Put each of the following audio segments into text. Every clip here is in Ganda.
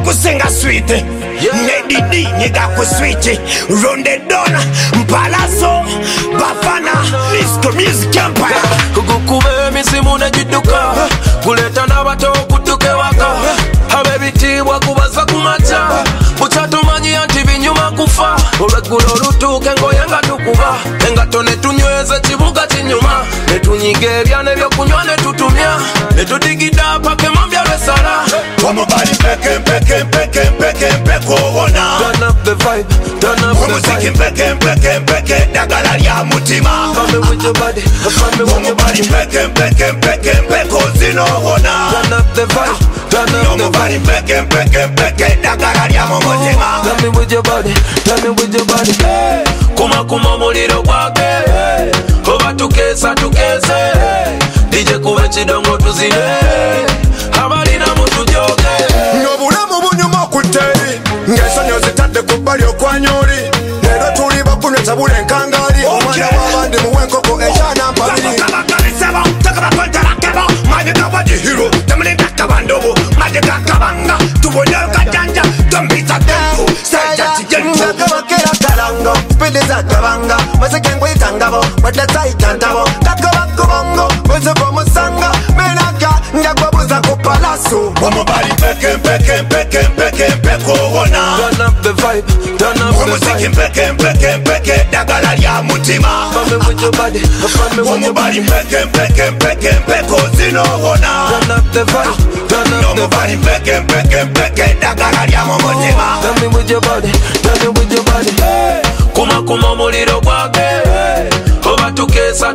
kusenga sweet Nedidi nyiga ku sweet Ronde Dona Mpalazo Bafana Disco Music Empire Kukube misimu nejiduka kuleta n'abato kutuke waka abebitibwa kubaza kumaca bukyatumanyi anti binyuma kufa olweggulo olutuuke ngoyenga tukuba engato netunyweza kibuga kinyuma netunyiga ebya nebyokunywa netutumya netudigida paka emambya lwesala Omubali mpeke kuwona Turn up the vibe, turn up the Omuziki vibe mpeke dagala lya mutima Family with your body, family with your body Omubali mpeke ozinohona Turn up the vibe, turn up the Omubali vibe mpeke dagala lya mutima Tell me with your body, tell me with your body Kuma muliro gwake Oba tukesa DJ kuwe chidongo tuzine Abalina mutu joge N'obulamu bunyuma kuteri ng'ensonyi zitadde ku bbali okwanyoli leero tuli bakunywa tabula enkangaali omwana w'abandi muwe enkoko ekyana mpabiri Piliza kabanga, masekengo itangabo, wadata itantabo, kakabakubongo, wezepo musanga, menaka, ngakwabuza kupalasu. Omubali mpeke kuwona Turn up the vibe, turn up the Omuziki vibe mpeke dagala lya mutima Family with your body, family with your Omubali body mpeke ozinohona Turn up the vibe, turn up the Omubali vibe mpeke dagala lya mutima Tell me with your body, tell me with your body Kuma muliro gwake Oba tukesa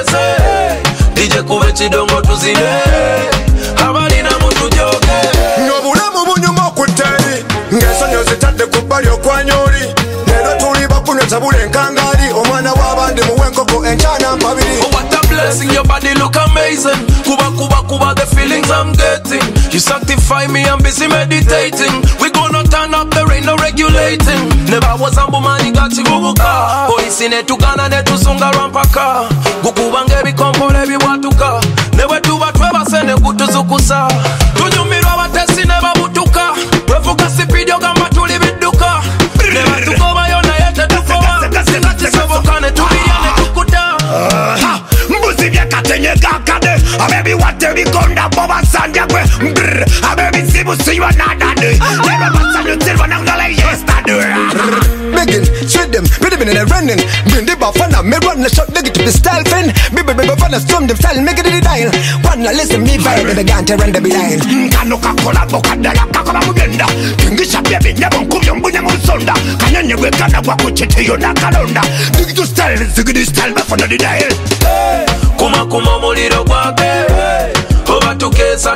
DJ kuwe chidongo tuzine Abalina mutu joge N'obulamu bunyuma okuteri ng'ensonyi zitadde ku bbali okwanyoli leero tuli bakunywa tabula enkangaali omwana w'abandi muwe enkoko enkyana mpabiri. Oh, what a blessing, your body look amazing. Kuba, the feelings I'm getting. You sanctify me, I'm busy meditating. We gonna turn up, there ain't no regulating. Never was a woman, you got chibubuka. Polisi netugana netuzunga rampaka. Gukubange bikompole biwatuka. Newe tuba tweba sene kutuzukusa. Tunyumirwa batesi neba butuka. Wefuka sipidio gamba tuli biduka. Neba tukoba yona yete tukoba. Sekatesebokane tuliyane tukuta. Mbuzi byakatenye kakade abebi wate bikonda boba sandya kwe abebi sibusiwa nadade neba basanyo silva nangala yesterday Begin, shoot them, put them in a running. Bring the bafana, me run the shot, they get to the style fin. Baby, bafana, storm them style, make it in the dial. Wanna listen, me vibe, and the gante run the behind. Kano kakola bokadala kakaba mugenda Kingisha bebe nyabo nkubyo mbunya musonda Kanyanye wekana kwa kuchitiyo na kalonda Digital style, zigidi style, bafana di dial Kuma muliro gwake Oba tukesa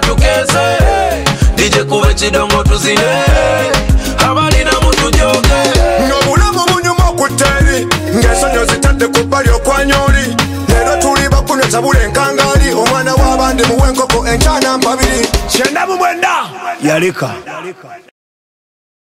DJ kuwe chidongo tuzine Abalina mutu joge N'obulamu bunyuma okuteri ng'ensonyi zitadde ku bbali okwanyoli leero tuli bakunywa tabula enkangaali omwana w'abandi muwe enkoko enkyana mpabiri. Chenda mubwenda Yalika